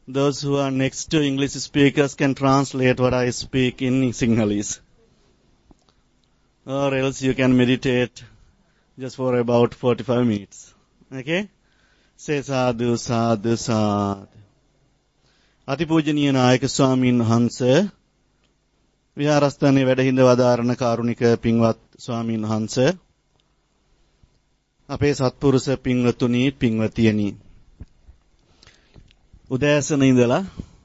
those who are next to English speakers can translate what I speak in Sinhalese. Or else you can meditate just for about 45 minutes. Okay? Say sadhu, sadhu, sadhu. අතිපූජනීය නායක ස්වාමීන් වහන්සේ, විහාරස්ථානයේ වැඩ හිඳ වදාරන කාරුණික පින්වත් ස්වාමීන් වහන්සේ, අපේ සත්පුරුෂ පින්වතුනි, පින්වතියනි, උදෑසන ඉඳලා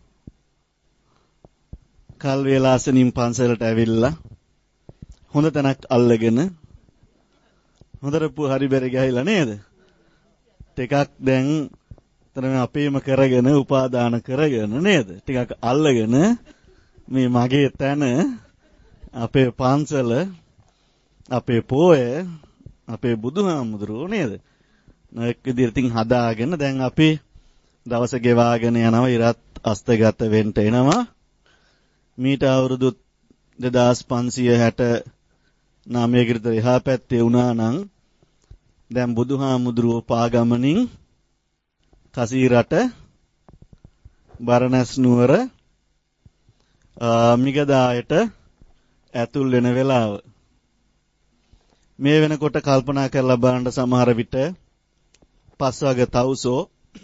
කල් වේලාසනින් පන්සලට ඇවිල්ලා හොඳ තැනක් අල්ලගෙන හොඳට හරි බැරි ගහලා නේද? ටිකක් දැන් තරම අපේම කරගෙන උපාදාන කරගෙන නේද? ටිකක් අල්ලගෙන මේ මගේ තැන, අපේ පන්සල, අපේ පොය, අපේ බුදුහාමුදුරුවෝ නේද? නැක් විදිහට හදාගෙන දැන් අපි දවස ගෙවාගෙන යනවා. ඉරත් අස්තගත වෙන්න එනවා. මීට අවුරුදු 2569 කට එහා පැත්තේ වුණා නම් දැන් බුදුහාමුදුරුවෝ පාගමනින් කසීරට බරණැස් නුවර මිගදායට ඇතුල් වෙන වෙලාව. මේ වෙනකොට කල්පනා කරලා බලන්න සමහර විට පස්වග තවුසෝ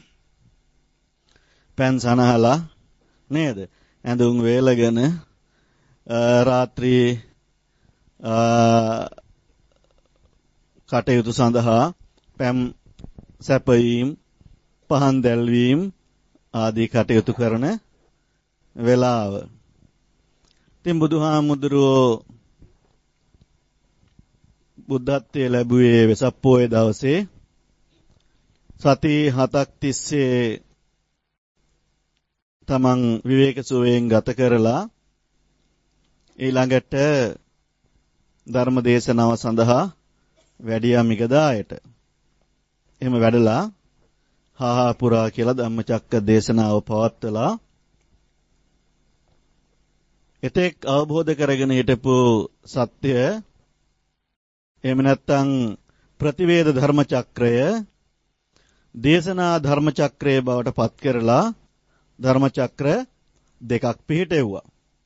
පෙන් සනහලා නේද? ඇඳුම් වේලගෙන රාත්‍රී කටයුතු සඳහා පැම් සැපයීම්, පහන් දැල්වීම ආදී කටයුතු කරන වෙලාව. ඉතින් බුදුහාමුදුරුවෝ බුද්ධත්වයේ ලැබුවේ වෙසක් පොහොය දවසේ. සති 7ක් තිස්සේ තමන් විවේක සුවයෙන් ගත කරලා ඊළඟට ධර්ම දේශනාව සඳහා වැඩියා මිගදායට. එහෙම වැඩලා හාහාපුරා කියලා ධම්මචක්ක දේශනාව පවත්වලා එතෙක් අවබෝධ කරගෙන හිටපු සත්‍ය, එහෙම නැත්නම් ප්‍රතිවේද ධර්මචක්‍රය දේශනා ධර්මචක්‍රයේ බවට පත් කරලා ධර්මචක්‍ර දෙකක් පිහිටෙව්වා.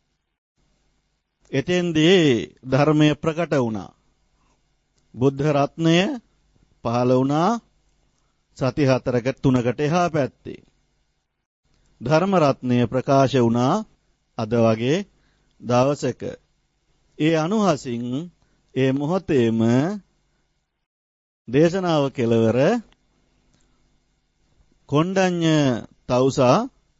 එතෙන්දී ධර්මය ප්‍රකට වුණා. බුද්ධ රත්නය පහළ වුණා සති 4-3කට එහා පැත්තේ. ධර්ම රත්නය ප්‍රකාශ වුණා අද වගේ දවසක. ඒ අනුහසින් ඒ මොහොතේම දේශනාව කෙලවර කොණ්ඩඤ්ඤ තවුසා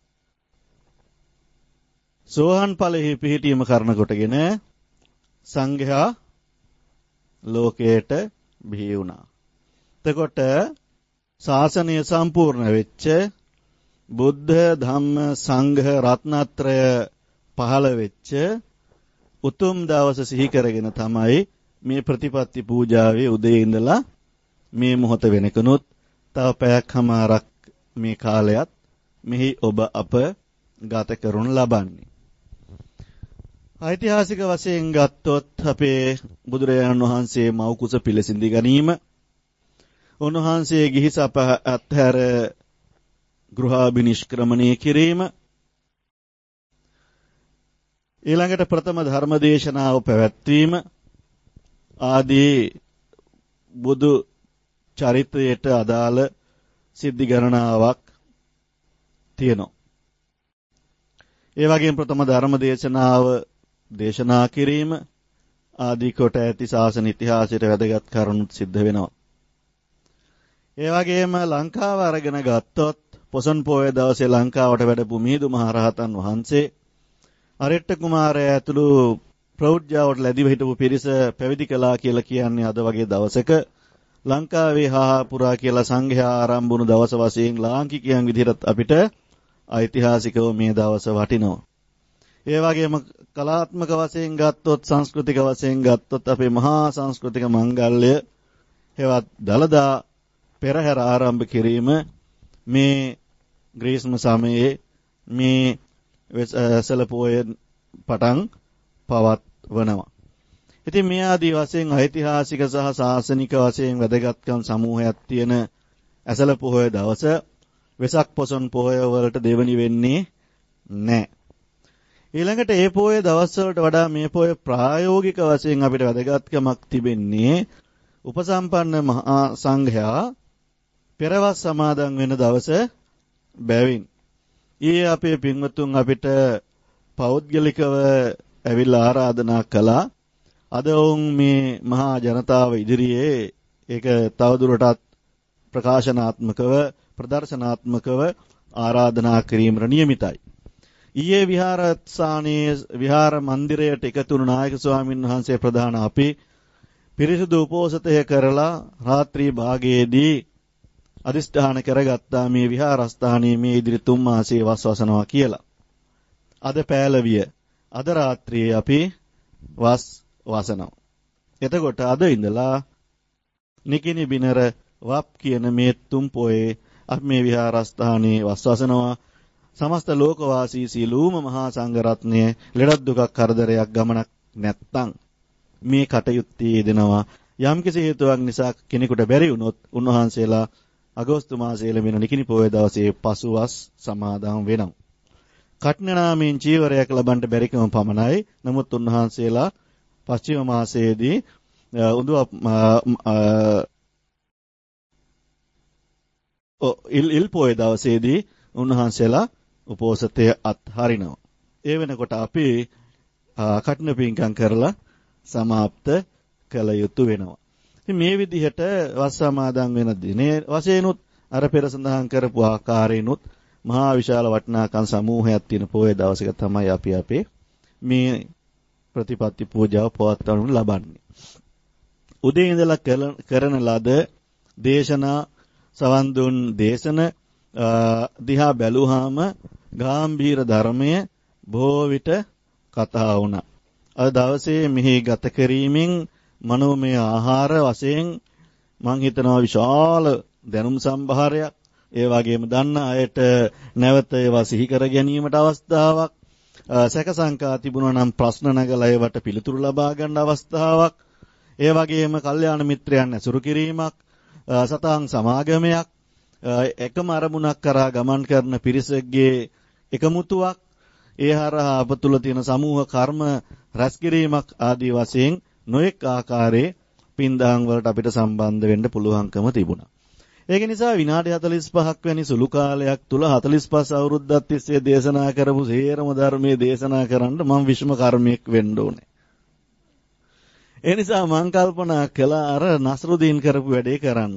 සෝහන් ඵලෙහි පිහිටීම කරන කොටගෙන සංඝයා ලෝකයට බිහි වුණා. එතකොට ශාසනය සම්පූර්ණ වෙච්ච බුද්ධ ධම්ම සංඝ රත්නත්‍රය පහළ වෙච්ච උතුම් දවස සිහි කරගෙන තමයි මේ ප්‍රතිපත්ති පූජාවේ උදේ ඉඳලා මේ මොහොත වෙනකනුත් තව පැයක්මාරක් මේ කාලයත් මෙහි ඔබ අප ගත කරනු ලබන්නේ. ඓතිහාසික වශයෙන් ගත්තොත් අපේ බුදුරජාණන් වහන්සේ මව් කුස පිළිසිඳි ගැනීම, උන්වහන්සේ ගිහි සප අත්හැර ගෘහාභිනිෂ්ක්‍රමණය කිරීම, ඊළඟට ප්‍රථම ධර්ම දේශනාව පැවැත්වීම ආදී බුදු චරිතයට අදාළ සිද්ධි ගණනාවක් තියෙනවා. ඒ වගේම ප්‍රථම ධර්ම දේශනාව දේශනා කිරීම ආදී කොට ඇති ශාසන ඉතිහාසයට වැදගත් කරුණු සිද්ධ වෙනවා. ඒ වගේම ලංකාව අරගෙන ගත්තොත් පොසොන් පොය දවසේ ලංකාවට වැඩපු මිහිඳු මහරහතන් වහන්සේ අරෙට්ට කුමාරයා ඇතුළු ප්‍රෞಢ්‍යාවට ලැබිව හිටපු පිරිස පැවිදි කළා කියලා කියන්නේ අද වගේ දවසක ලංකාවේ හාහාපුරා කියලා සංඝයා ආරම්භ වුණු දවස වශයෙන් ලාංකිකයන් විදිහට අපිට ඓතිහාසිකව මේ දවස වටිනවා. ඒ වගේම කලාත්මක වශයෙන් ගත්තොත්, සංස්කෘතික වශයෙන් ගත්තොත් අපේ මහා සංස්කෘතික මංගල්‍ය හෙවත් දලදා පෙරහැර ආරම්භ කිරීම මේ ග්‍රීස්ම සමයේ මේ සලපෝය පටන් පවත්වනවා. ඉතින් මේ ආදී වශයෙන් ඓතිහාසික සහ ශාසනික වශයෙන් වැදගත්කම් සමූහයක් තියෙන ඇසළ පොහොය දවස වෙසක් පොසොන් පොහොය වලට දෙවනි වෙන්නේ නැහැ. ඊළඟට ඒ පොහොය දවස් වලට වඩා මේ පොහොය ප්‍රායෝගික වශයෙන් අපිට වැදගත්කමක් තිබෙන්නේ උපසම්පන්න මහා සංඝයා පෙරවස් සමාදන් වෙන දවස බැවින්. ඊයේ අපේ පින්වතුන් අපිට පෞද්ගලිකව ඇවිල්ලා ආරාධනා කළා. අද වුන් මේ මහා ජනතාව ඉදිරියේ ඒක තවදුරටත් ප්‍රකාශනාත්මකව ප්‍රදර්ශනාත්මකව ආරාධනා කිරීමට නියමිතයි. ඊයේ විහාරස්ථානයේ විහාර මන්දිරයට එකතු වුණු නායක ස්වාමීන් වහන්සේ ප්‍රධාන අපි පිරිසුදු උපෝසතය කරලා රාත්‍රී භාගයේදී අදිෂ්ඨාන කරගත්තා මේ විහාරස්ථානයේ මේ ඉදිරි 3 මාසයේ වස්වසනවා කියලා. අද පෑලවිය අද රාත්‍රියේ අපි වස් වසනවා. එතකොට අද ඉඳලා නිකිනි බිනර වප් කියන මේ 3 පොයේ අපි මේ විහාරස්ථානයේ වස්වසනවා. සමස්ත ලෝකවාසී සීලූම මහා සංඝ රත්නය ලෙඩක් දුකක් කරදරයක් ගමනක් නැත්තම් මේ කටයුත්තේ යෙදෙනවා. යම්කිසි හේතුවක් නිසා කෙනෙකුට බැරි වුණොත් උන්වහන්සේලා අගෝස්තු මාසයේ ලැබෙන නිකිනි පොය දවසේ පසුවස් සමාදන් වෙනවා. කට්නනාමෙන් චීවරයක් ලබන්න බැරිකම පමණයි. නමුත් උන්වහන්සේලා පස්චිම මාසයේදී ඉල් පොය දවසේදී උන්වහන්සේලා උපෝසතය අත්හරිනවා. ඒ වෙනකොට අපි කට්න පින්කම් කරලා සමාප්ත කළ යුතු වෙනවා. ඉතින් මේ විදිහට වස් සමාදන් වෙන දිනේ වශයෙන්ුත් අර පෙර සඳහන් කරපු ආකාරයෙන්ුත් මහා විශාල වටිනාකම් සමූහයක් තියෙන පොයේ දවසක තමයි අපි අපේ මේ ප්‍රතිපත්ති පූජාව පවත්වනු ලබන්නේ. උදේ ඉඳලා කරන ලද දේශනා සවන් දුන් දේශන දිහා බැලුවාම ගාම්භීර ධර්මය බොහෝ විට කතා වුණා. අද දවසේ මෙහි ගත කිරීමෙන් මනෝමය ආහාර වශයෙන් මම හිතනවා විශාල දැනුම් සම්භාරයක්, ඒ වගේම දන්න අයට නැවත ඒවා සිහි කර ගැනීමට අවස්ථාවක්, සැක සංකා තිබුණා නම් ප්‍රශ්න නගලා ඒවට පිළිතුරු ලබා ගන්න අවස්ථාවක්, ඒ වගේම කල්යාණ මිත්‍රයන් ඇසුරු කිරීමක්, සතන් සමාගමයක්, එකම අරමුණක් කරා ගමන් කරන පිරිසකගේ එකමුතුවක්, ඒ හරහා අප තුළ තියෙන සමූහ කර්ම රැස් කිරීමක් ආදී වශයෙන් නොඑක ආකාරයේ පින්දහම් වලට අපිට සම්බන්ධ වෙන්න පුළුවන්කම තිබුණා. ඒක නිසා විනාඩි 45ක් වැනි සුළු කාලයක් තුල 45 අවුරුද්දක් තිස්සේ දේශනා කරපු සේරම ධර්මයේ දේශනා කරන්න මම විශ්ම කර්මයක් වෙන්න ඕනේ. ඒ නිසා මම කල්පනා කළා අර නස්රුදීන් කරපු වැඩේ කරන්න.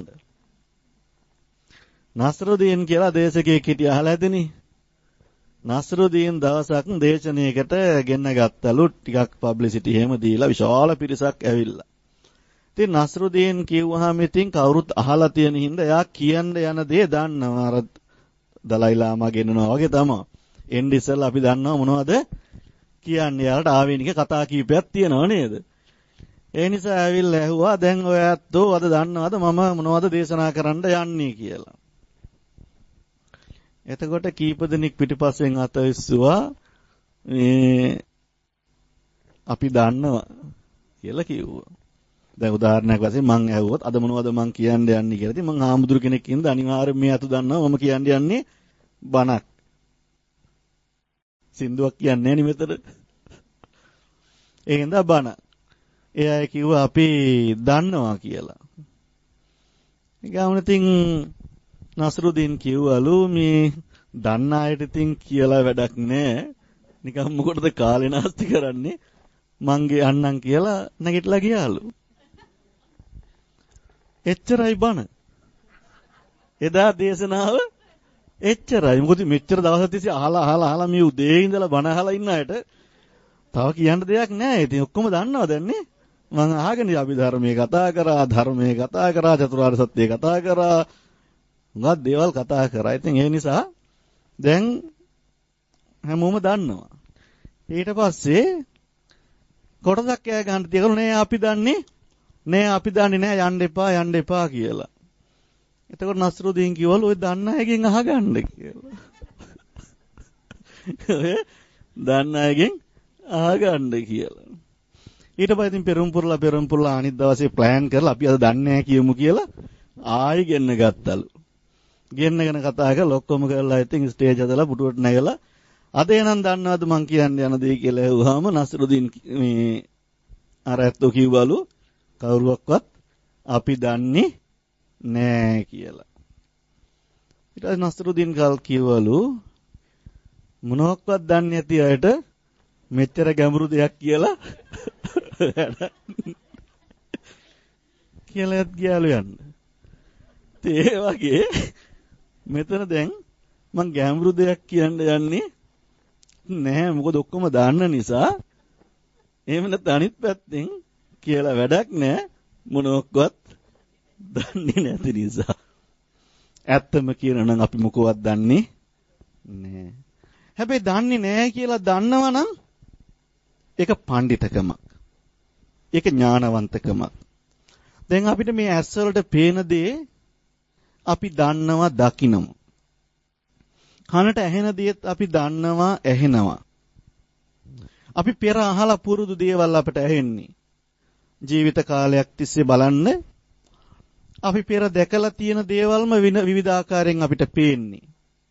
නස්රුදීන් කියලා දේශකයෙක් හිටිය අහලා ඇතිනේ. නස්රුදීන් දවසක් දේශනාවකට ගෙන්න ගත්තලු, ටිකක් පබ්ලිසිටි එහෙම දීලා විශාල පිරිසක් ඇවිල්ලා. ඉතින් නස්රුදීන් කිව්වහම ඉතින් කවුරුත් අහලා තියෙන හින්දා එයා කියන්න යන දේ දන්නවා. අර දලයි ලාමා ගෙන්නනවා වගේ තමයි. එන්නේ ඉස්සෙල්ලා අපි දන්නවා මොනවද කියන්නේ. යාලට ආවේනික කතා කීපයක් තියෙනව නේද? ඒ නිසා ඇවිල්ලා ඇහුවා දැන් ඔයත්ෝ අද දන්නවද මම මොනවද දේශනා කරන්න යන්නේ කියලා. එතකොට කීප දෙනෙක් පිටිපස්සෙන් අත ඉස්සුවා අපි දන්නවා කියලා කිව්වා. දැන් උදාහරණයක් වශයෙන් මං ඇහුවොත් අද මොනවද මං කියන්න යන්නේ කියලා. ඉතින් මං ආමුදුරු කෙනෙක් ඉඳ අනිවාර්යයෙන් මේ අතු දන්නවා මම කියන්න යන්නේ බණක්. සින්දුවක් කියන්නේ නැහැ නෙමෙතර. ඒ හින්දා බණ. එයා කිව්වා අපි දන්නවා කියලා. ඊගාමන ඉතින් නස්රුදීන් කිව්වලු මේ දන්න අයට ඉතින් කියලා වැඩක් නැහැ. නිකන් මොකටද කාලේ නාස්ති කරන්නේ? මංගේ අන්නම් කියලා නැගිටලා ගියාලු. එච්චරයි බණ. එදා දේශනාව එච්චරයි. මොකද මෙච්චර දවස් තිස්සේ අහලා මේ උදේ ඉඳලා බණ අහලා ඉන්න අයට තව කියන්න දෙයක් නැහැ. ඉතින් ඔක්කොම දන්නවා දැන් නේ. මම අහගෙන අභිධර්මයේ කතා කරා, ධර්මයේ කතා කරා, චතුරාර්ය සත්‍යය කතා කරා, උගත් දේවල් කතා කරා. ඉතින් ඒ නිසා දැන් හැමෝම දන්නවා. ඊට පස්සේ කොටසක් කෑ ගන්න තියගලු නේ අපි දන්නේ නෑ යන්න එපා කියලා. එතකොට නස්රුදීන් කිව්වලු ඔය දන්න අයගෙන් අහගන්න කියලා. ඔය දන්න අයගෙන් අහගන්න කියලා. ඊට පස්සේ ඉතින් පෙරම්පුරලා අනිත් දවසේ ප්ලෑන් කරලා අපි අද දන්නේ නැහැ කියමු කියලා ආයෙ ගෙන්න ගත්තලු. ගෙන්නගෙන කතා කරලා ඔක්කොම කරලා ඉතින් ස්ටේජ් හදලා පුටුවට නැගලා අද එනන් දන්නවද මං කියන්නේ යන දේ කියලා ඇහුවාම නස්රුදීන් මේ අර ඇත්තෝ කිව්වලු කවුරුවක්වත් අපි දන්නේ නෑ කියලා. ඊට පස්සේ නස්රුදීන් කල් කිව්වලු මොනවත් දන්නේ නැති අයට මෙච්චර ගැඹුරු දෙයක් කියලා කියලාත් ගියාලු යන්න. ඒ වගේ මෙතන දැන් මං ගැඹුරු දෙයක් කියන්න යන්නේ නැහැ මොකද ඔක්කොම දාන්න නිසා. එහෙම නැත්නම් අනිත් පැත්තෙන් කියලා වැඩක් නැහැ මොනවත් දන්නේ නැති නිසා. ඇත්තම කියනනම් අපි මොකවත් දන්නේ නැහැ. හැබැයි දන්නේ නැහැ කියලා දන්නවනම් ඒක පඬිතකමක්. ඒක ඥානවන්තකමක්. දැන් අපිට මේ ඇස් වලට පේන දේ අපි දන්නවා දකින්නම. කනට ඇහෙන දේත් අපි දන්නවා ඇහෙනවා. අපි පෙර අහලා පුරුදු දේවල් අපට ඇහෙන්නේ. ජීවිත කාලයක් තිස්සේ බලන්න අපි පෙර දැකලා තියෙන දේවල්ම විවිධාකාරයෙන් අපිට පේන්නේ.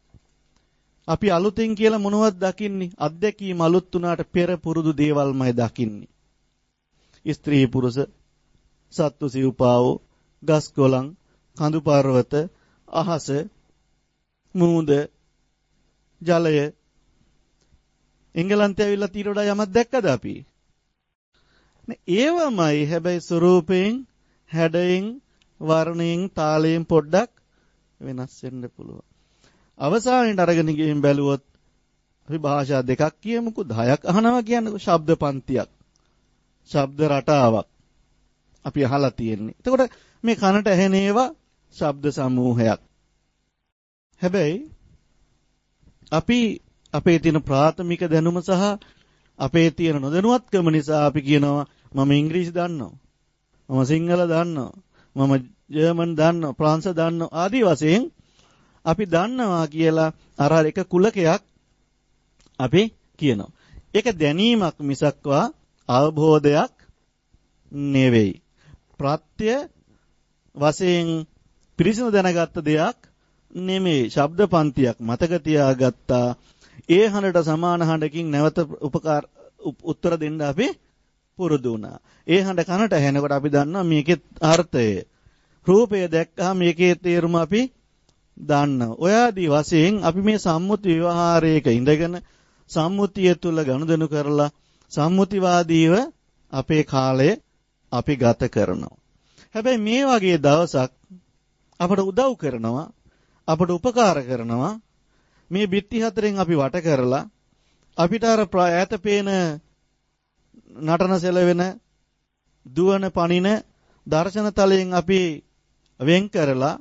අපි අලුතෙන් කියලා මොනවද දකින්නේ? අත්දැකීම් අලුත් වුණාට පෙර පුරුදු දේවල්මයි දකින්නේ. ස්ත්‍රී පුරුෂ, සත්තු සිව්පාවෝ, ගස් කොළන්, කඳු පර්වත, අහස, මූද, ජලය. එංගලන්තේ ඇවිල්ලා තීර වඩා යමක් දැක්කද අපි? නේ ඒවමයි හැබැයි ස්වරූපයෙන්, හැඩයෙන්, වර්ණයෙන්, තාලයෙන් පොඩ්ඩක් වෙනස් වෙන්න පුළුවන්. අවසානයේ අරගෙන ගිහින් බැලුවොත් අපි භාෂා දෙකක් කියමුකෝ 10ක් අහනවා කියන්නකෝ ශබ්ද පන්තියක්. ශබ්ද රටාවක් අපි අහලා තියෙන්නේ. එතකොට මේ කනට ඇහෙන ඒවා ශබ්ද සමූහයක්. හැබැයි අපි අපේ තියෙන ප්‍රාථමික දැනුම සහ අපේ තියෙන නොදැනුවත්කම නිසා අපි කියනවා මම ඉංග්‍රීසි දන්නවා. මම සිංහල දන්නවා. මම ජර්මන් දන්නවා. ප්‍රංශ දන්නවා. ආදී වශයෙන් අපි දන්නවා කියලා අර එක කුලකයක් අපි කියනවා. ඒක දැනීමක් මිසක්වා අවබෝධයක් නෙවෙයි. ප්‍රත්‍ය වශයෙන් පිරිසිදු දැනගත්ත දෙයක් නෙමෙයි. ශබ්ද පන්තියක් මතක තියාගත්තා. ඒ හඬට සමාන හඬකින් නැවත උත්තර දෙන්න අපි පුරුදු වුණා. ඒ හඬ කනට ඇහෙනකොට අපි දන්නවා මේකේ අර්ථය. රූපය දැක්කහම මේකේ තේරුම අපි දන්නවා. ඔය ආදී වශයෙන් අපි මේ සම්මුති ව්‍යවහාරයක ඉඳගෙන සම්මුතිය තුල ගනුදෙනු කරලා සම්මුතිවාදීව අපේ කාලය අපි ගත කරනවා. හැබැයි මේ වගේ දවසක් අපට උදව් කරනවා, අපට උපකාර කරනවා. මේ බිත්ති හතරෙන් අපි වට කරලා අපිට අර ඈත පේන නටන සෙලවෙන දුවන පණින දර්ශන තලයෙන් අපි වෙන් කරලා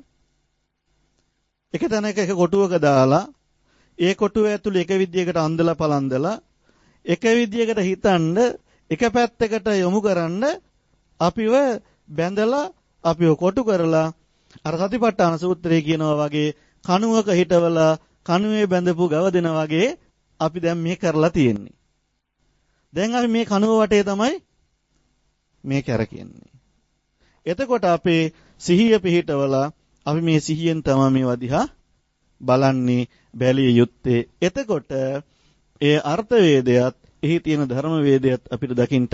එක තැනක එක කොටුවක දාලා ඒ කොටුව ඇතුළේ එක විදියකට අන්දලා පලන්දලා එක විදියකට හිතන්න එක පැත්තකට යොමු කරන්න අපිව බැඳලා අපිව කොටු කරලා අර සතිපට්ඨාන සූත්‍රයේ කියනවා වගේ කණුවක හිටවලා කණුවේ බැඳපු ගව දෙන වගේ අපි දැන් මේ කරලා තියෙන්නේ. දැන් අපි මේ කණුව වටේ තමයි මේ කරකෙන්නේ. එතකොට අපේ සිහිය පිහිටවලා අපි මේ සිහියෙන් තමයි මේවා දිහා බලන්නේ බැලිය යුත්තේ. එතකොට ඒ අර්ථ වේදයත් එහි තියෙන ධර්ම වේදයත් අපිට දකින්න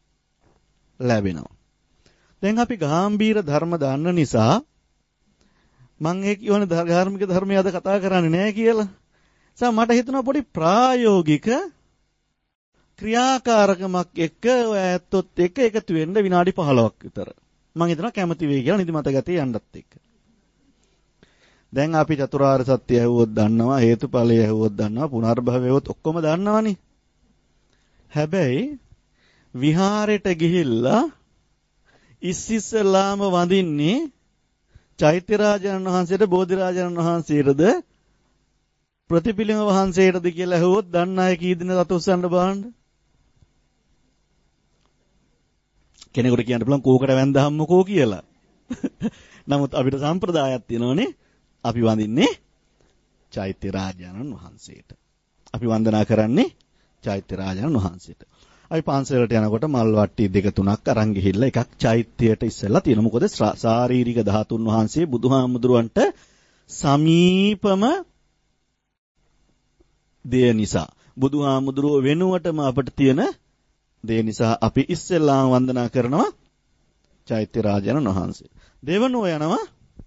ලැබෙනවා. දැන් අපි ගාම්භීර ධර්ම දාන්න නිසා මම ඒ කියන ධාර්මික ධර්මය අද කතා කරන්නේ නැහැ කියලා. මට හිතෙනවා පොඩි ප්‍රායෝගික ක්‍රියාකාරකමක් එක්ක ඔය ඇත්තොත් එක්ක එකතු වෙන්න විනාඩි 15ක් විතර. මම හිතනවා කැමති වෙයි කියලා නිදිමත ගතිය යන්නත් එක්ක. දැන් අපි චතුරාර්ය සත්‍ය ඇහුවොත් දන්නවා, හේතුඵලය ඇහුවොත් දන්නවා, පුනර්භවයවත් ඔක්කොම දන්නවනේ. හැබැයි විහාරයට ගිහිල්ලා ඉස්සෙල්ලාම වඳින්නේ චෛත්‍ය රාජානන් වහන්සේට බෝධිරාජානන් වහන්සේටද ප්‍රතිපිලිම වහන්සේටද කියලා ඇහුවොත් දන්න අය කී දෙනෙක් අත උස්සන්න බලන්න. කෙනෙකුට කියන්න පුළුවන් කෝකට වැන්දහම්මකෝ කියලා. නමුත් අපිට සම්ප්‍රදායක් තියෙනවනේ. අපි වඳින්නේ චෛත්‍ය රාජානන් වහන්සේට. අපි වන්දනා කරන්නේ චෛත්‍ය රාජානන් වහන්සේට. අපි පන්සලට යනකොට මල් වට්ටි 2-3ක් අරන් ගිහිල්ලා එකක් චෛත්‍යයට ඉස්සෙල්ලා තියෙනවා. මොකද ශාරීරික ධාතුන් වහන්සේ බුදුහාමුදුරුවන්ට සමීපම දේ නිසා. බුදුහාමුදුරුව වෙනුවටම අපට තියෙන දේ නිසා අපි ඉස්සෙල්ලාම වන්දනා කරනවා චෛත්‍ය රාජයන් වහන්සේ. දෙවනුව යනවා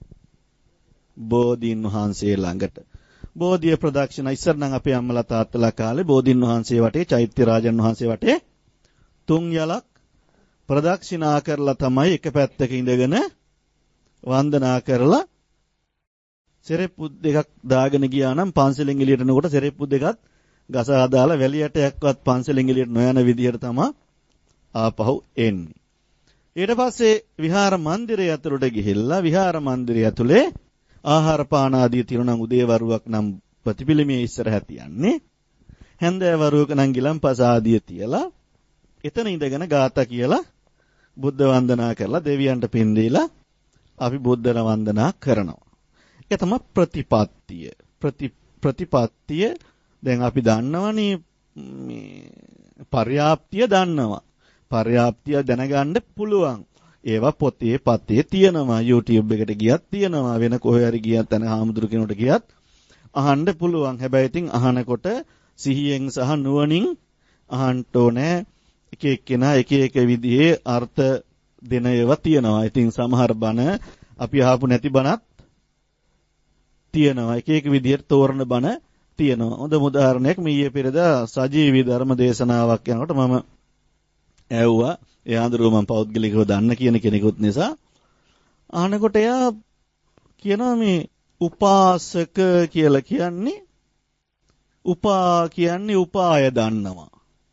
බෝධීන් වහන්සේ ළඟට. බෝධිය ප්‍රදක්ෂින ඉස්සර නම් අපේ අම්මලා තාත්තලා කාලේ බෝධීන් වහන්සේ වටේ චෛත්‍ය රාජයන් වහන්සේ වටේ 3 යලක් ප්‍රදක්ෂිනා කරලා තමයි එක පැත්තක ඉඳගෙන වන්දනා කරලා සෙරෙප්පු දෙකක් දාගෙන ගියා නම් පන්සලෙන් එළියට යනකොට සෙරෙප්පු දෙකත් ගසා දාලා වැලියටයක්වත් පන්සලෙන් එළියට නොයන විදිහට තමයි ආපහු එන්නේ. ඊට පස්සේ විහාර මන්දිරය ඇතුළට ගිහිල්ලා විහාර මන්දිරය ඇතුලේ ආහාර පාන ආදී තිරුණම් උදේවරුවක් නම් ප්‍රතිපිලිමේ ඉස්සරහ තියන්නේ. හැන්දෑවරුවක නම් ගිලම්පස ආදී තියලා එතන ඉඳගෙන ගාථා කියලා බුද්ධ වන්දනා කරලා දෙවියන්ට පින් දීලා අපි බුද්ධ වන්දනා කරනවා. ඒක තමයි ප්‍රතිපත්තිය. ප්‍රතිපත්තිය දැන් අපි දන්නවනේ මේ පර්යාප්තිය දන්නවා. පර්යාප්තිය දැනගන්න පුළුවන්. ඒවා පොතේ පතේ තියෙනවා. YouTube එකට ගියත් තියෙනවා. වෙන කොහේ හරි ගියත් තන හාමුදුරු කෙනෙකුට ගියත් අහන්න පුළුවන්. හැබැයි ඉතින් අහනකොට සිහියෙන් සහ නුවණින් අහන්න ඕනේ. එක එක්කෙනා එක එක විදිහේ අර්ථ දෙන ඒවා තියෙනවා. ඉතින් සමහර බණ අපි අහපු නැති බණත් තියෙනවා. එක එක විදිහට තෝරන බණ තියෙනවා. හොඳ උදාහරණයක් මීයේ පෙරදා සජීවී ධර්ම දේශනාවක් යනකොට මම ඇහුවා. ඒ ආන්දරුව මම පෞද්ගලිකව දන්න කියන කෙනෙකුත් නිසා අහනකොට එයා කියනවා මේ උපාසක කියලා කියන්නේ උපා කියන්නේ උපාය දන්නවා.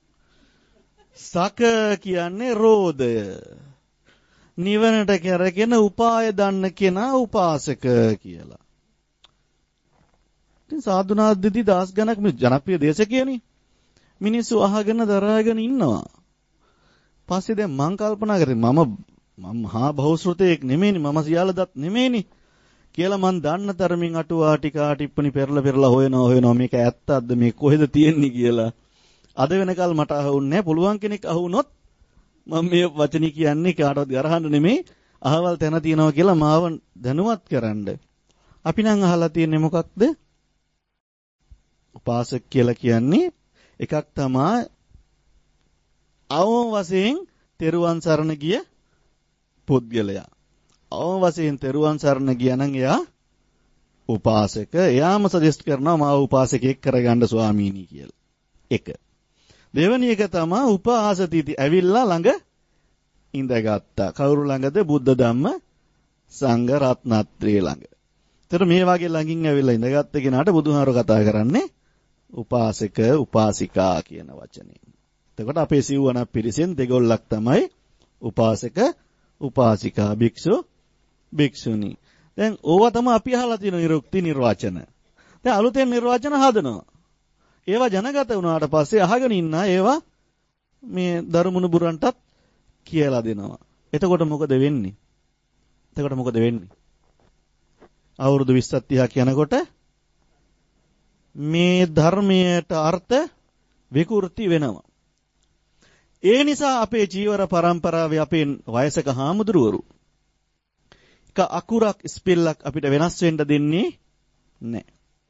සක කියන්නේ රෝධය. නිවනට කරගෙන උපාය දන්න කෙනා උපාසක කියලා. ඉතින් සාදුනාද්දී දාස් ගණක් මේ ජනප්‍රිය දේශකයනේ. මිනිස්සු අහගෙන දරාගෙන ඉන්නවා. පස්සේ දැන් මං කල්පනා කරේ මම මහා බහුශ්‍රතයෙක් නෙමෙයිනේ මම සියල්ලදත් නෙමෙයිනේ කියලා මං දන්න තරමින් අටුවා ටිකා ටිප්පණි පෙරලා හොයනවා මේක ඇත්තක්ද මේ කොහෙද තියෙන්නේ කියලා. අද වෙනකල් මට අහුන්නේ නැහැ. පුළුවන් කෙනෙක් අහුනොත් මම මේ වචනේ කියන්නේ කාටවත් ගරහන්න නෙමෙයි අහවල් තැන තියනවා කියලා මාව දැනුවත් කරන්න. අපි නම් අහලා තියෙන්නේ මොකක්ද? උපාසක කියලා කියන්නේ එකක් තමයි අවම වශයෙන් තෙරුවන් සරණ ගිය පුද්ගලයා. අවම වශයෙන් තෙරුවන් සරණ ගියා නම් එයා උපාසක. එයාම සජෙස්ට් කරනවා මාව උපාසකෙක් කරගන්න ස්වාමීනි කියලා. එක. දෙවෙනි එක තමයි උපාසතිති ඇවිල්ලා ළඟ ඉඳගත්තා. කවුරු ළඟද? බුද්ධ ධම්ම සංඝ රත්නත්‍රය ළඟ. ඒතර මේ වගේ ළඟින් ඇවිල්ලා ඉඳගත්ත කෙනාට බුදුහාර කතා කරන්නේ උපාසක උපාසිකා කියන වචනේ. එතකොට අපේ සිව්වන පිරිසෙන් දෙගොල්ලක් තමයි උපාසක උපාසිකා භික්ෂු භික්ෂුණී. දැන් ඕවා තමයි අපි අහලා තියෙන නිරුක්ති නිර්වචන. දැන් අලුතෙන් නිර්වචන හදනවා. ඒවා ජනගත වුණාට පස්සේ අහගෙන ඉන්න ඒවා මේ දරුමුණු බුරන්ටත් කියලා දෙනවා. එතකොට මොකද වෙන්නේ? අවුරුදු 20ක් 30ක් යනකොට මේ ධර්මයට අර්ථ විකෘති වෙනවා. ඒ නිසා අපේ ජීවර පරම්පරාවේ අපේ වයසක හාමුදුරුවරු එක අකුරක් ස්පෙල්ලක් අපිට වෙනස් වෙන්න දෙන්නේ නැහැ.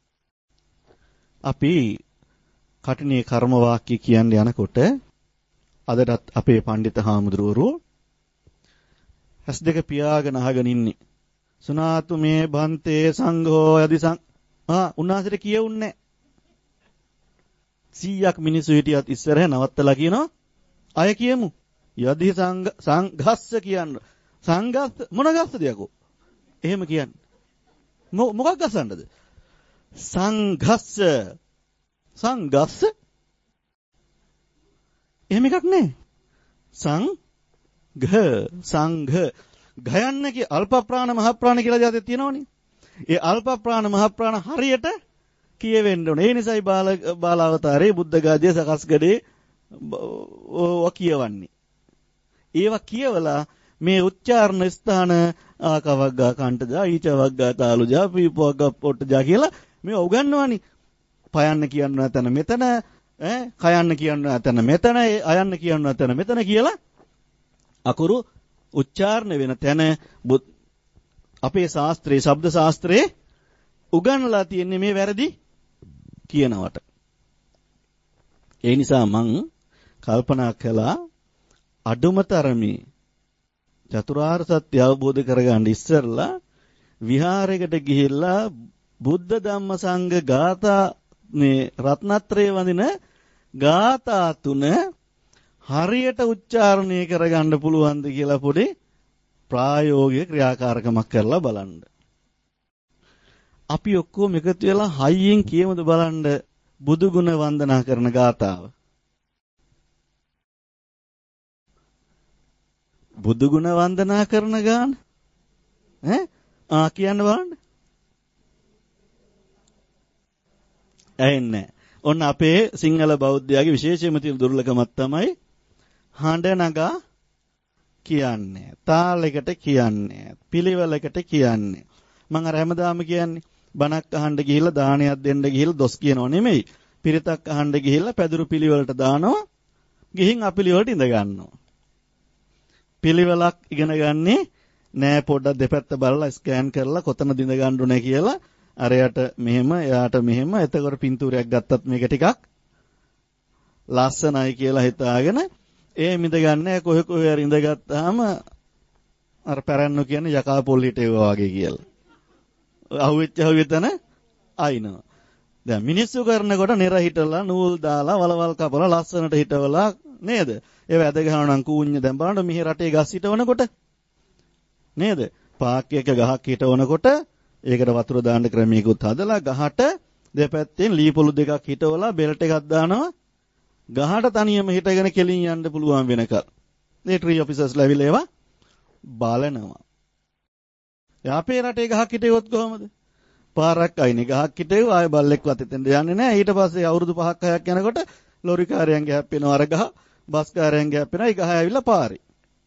අපි කටිනේ කර්ම වාක්‍ය කියන්න යනකොට අදටත් අපේ පඬිත හාමුදුරුවරු ඇස් දෙක පියාගෙන අහගෙන ඉන්නේ. සුනාතු මේ බන්තේ සංඝෝ යදි උන්වහන්සේට කියවුන්නේ 100ක් මිනිස්සු හිටියත් ඉස්සරහ නවත්තලා කියනවා අය කියමු. යදි සංඝස්ස කියන්න. සංඝස්ස මොන ගස්සද යකෝ? එහෙම කියන්නේ. මොකක් ගස්සන්නද? සංඝස්ස එහෙම එකක් නෑ. සංඝ ගයන්න කිය අල්ප ප්‍රාණ මහ ප්‍රාණ කියලා જાතියක් තියෙනවනේ. ඒ අල්ප ප්‍රාණ මහ ප්‍රාණ හරියට කියවෙන්න ඕනේ. ඒ නිසායි බාලාවතාරේ බුද්ධ ගාදිය සකස්ගඩේ කියවන්නේ. ඒවා කියවලා මේ උච්චාරණ ස්ථාන ආකවග්ගා කණ්ඨජා ඊචවග්ගා තාලුජා පීපවග්ගා පොට්ටජා කියලා මේ උගන්වන්නේ. පයන්න කියන්න නැතන මෙතන කයන්න කියන්න නැතන මෙතන අයන්න කියන්න නැතන මෙතන කියලා අකුරු උච්චාරණ වෙන තැන අපේ ශාස්ත්‍රයේ ශබ්ද ශාස්ත්‍රයේ උගන්ලා තියෙන්නේ මේ වැරදි කියනවට. ඒ නිසා මං කල්පනා කළා අඩුමතරමේ චතුරාර්ය සත්‍ය අවබෝධ කරගන්න ඉස්සෙල්ලා විහාරයකට ගිහිල්ලා බුද්ධ ධම්ම සංඝ ගාථා මේ රත්නත්‍රය වඳින ගාථා තුන හරියට උච්චාරණය කරගන්න පුළුවන්ද කියලා පොඩි ප්‍රායෝගික ක්‍රියාකාරකමක් කරලා බලන්න. අපි ඔක්කොම එකතු වෙලා හයියෙන් කියමුද බලන්න බුදු ගුණ වන්දනා කරන ගාථාව. බුදු ගුණ වන්දනා කරන ගාන කියන්න බලන්න. ඇහෙන්නේ. ඔන්න අපේ සිංහල බෞද්ධයාගේ විශේෂයෙන්ම තියෙන දුර්ලභමක් තමයි හඬ නගා කියන්නේ. තාලයකට කියන්නේ. පිළිවෙලකට කියන්නේ. මම අර හැමදාම කියන්නේ බණක් අහන්න ගිහිල්ලා දානයක් දෙන්න ගිහිල්ලා දොස් කියනව නෙමෙයි. පිරිතක් අහන්න ගිහිල්ලා පැදුරු පිළිවෙලට දානවා. ගිහින් අපිළිවෙලට ඉඳ ගන්නවා. පිළිවෙලක් ඉගෙන ගන්නේ නෑ පොඩ්ඩක් දෙපැත්ත බලලා ස්කෑන් කරලා කොතනද ඉඳ ගන්න ඕනේ කියලා අරයට මෙහෙම එයාට මෙහෙම එතකොට පින්තූරයක් ගත්තත් මේක ටිකක් ලස්සනයි කියලා හිතාගෙන ඒ මිඳ ගන්නෑ කොහෙ කොහෙ හරි ඉඳගත්තාම අර පැරන්නු කියන්නේ යකා පොල් හිටේවා වගේ කියලා. අහුවෙතන අයිනවා. දැන් මිනිස්සු කරනකොට නෙර හිටලා නූල් දාලා වලවල් කපලා ලස්සනට හිටවලා නේද? ඒව ඇද ගහනවා නම් කූඤ්ඤ දැන් බලන්න මෙහි රටේ ගස් හිටවනකොට නේද? පාක් එක ගහක් හිටවනකොට ඒකට වතුර දාන්න ක්‍රමයකුත් හදලා ගහට දෙපැත්තෙන් ලී පොළු දෙකක් හිටවලා බෙල්ට් එකක් දානවා. ගහට තනියම හිටගෙන කෙලින් යන්න පුළුවන් වෙනකල්. මේ ට්‍රී ඔෆිසර්ස්ලා ඇවිල්ලා ඒවා බලනවා. අපේ රටේ ගහක් හිටෙවොත් කොහමද? පාරක් අයිනේ ගහක් හිටෙව ආය බල්ලෙක්වත් එතෙන්ද යන්නේ නැහැ. ඊට පස්සේ අවුරුදු 5ක් 6ක් යනකොට ලොරි කාර්යයන්ගේ හැප්පෙනවා අර ගහ, බස් කාර්යයන්ගේ හැප්පෙනවා. ඒ ගහ ඇවිල්ලා පාරේ.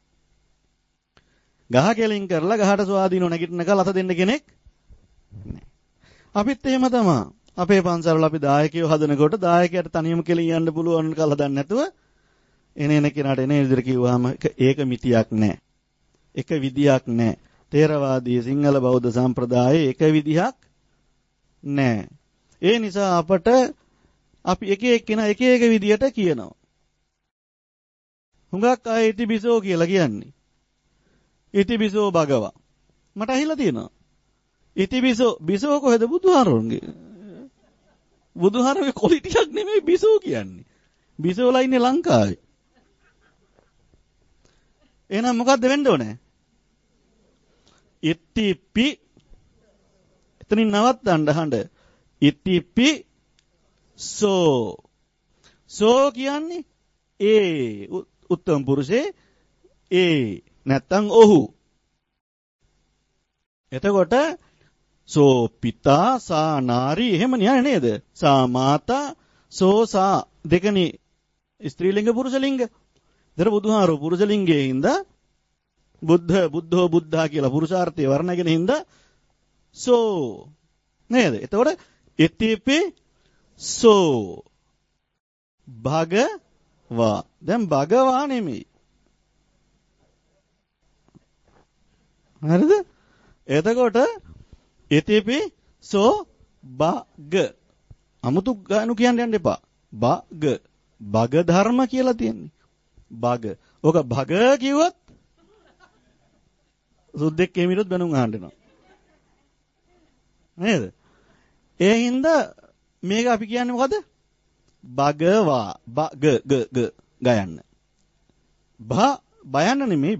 ගහ කෙලින් කරලා ගහට ස්වාධීනව නැගිටිනකල් අත දෙන්න කෙනෙක් නැහැ. අපිත් එහෙම තමයි. අපේ පන්සල්වල අපි දායකයෝ හදනකොට දායකයට තනියම කෙලින් යන්න පුළුවන් කල් හදන්න නැතුව එන කෙනාට එන විදිහට කිව්වහම ඒක මිතියක් නැහැ. එක විදියක් නැහැ. තේරවාදී සිංහල බෞද්ධ සම්ප්‍රදායේ එක විදිහක් නැහැ. ඒ නිසා අපට අපි එක එක්කෙනා එක එක විදියට කියනවා. හුඟක් අය ඉතිබිසෝ කියලා කියන්නේ. ඉතිබිසෝ භගවා. මට ඇහිලා තියෙනවා. ඉතිබිසෝ බිසෝ කොහෙද බුදුහාරෝන්ගේ? බුදුහාරෝගේ කොලි ටිකක් නෙමෙයි බිසෝ කියන්නේ. බිසෝලා ඉන්නේ ලංකාවේ. එහෙනම් මොකද්ද වෙන්න ඕනේ? ඉතිපි එතනින් නවත්තන්න හඬ. ඉතිපි සෝ කියන්නේ ඒ උත්තම පුරුෂේ ඒ නැත්තම් ඔහු. එතකොට සෝ පිතා සා නාරි එහෙම න්යාය නේද? සා මාතා සෝ සා දෙකනි ස්ත්‍රීලිංග පුරුෂලිංග. දර බුදුහාරෝ පුරුෂලිංගයේ හින්දා බුද්ධෝ බුද්ධා කියලා පුරුෂාර්ථය වර්ණගෙන හින්දා සෝ නේද? එතකොට ඉතිපි සෝ භගවා. දැන් භගවා නෙමෙයි. හරිද? එතකොට ඉතිපි සෝ භග. අමුතු ගානු කියන්න යන්න එපා. භග ධර්ම කියලා තියෙන්නේ. භග. ඔක භග කිව්වොත් සුද්දෙක් කෙමිරුත් බැනුම් අහන්න එනවා. නේද? ඒ හින්දා මේක අපි කියන්නේ මොකද? භගවා. භග ගයන්න. බයන්න නෙමෙයි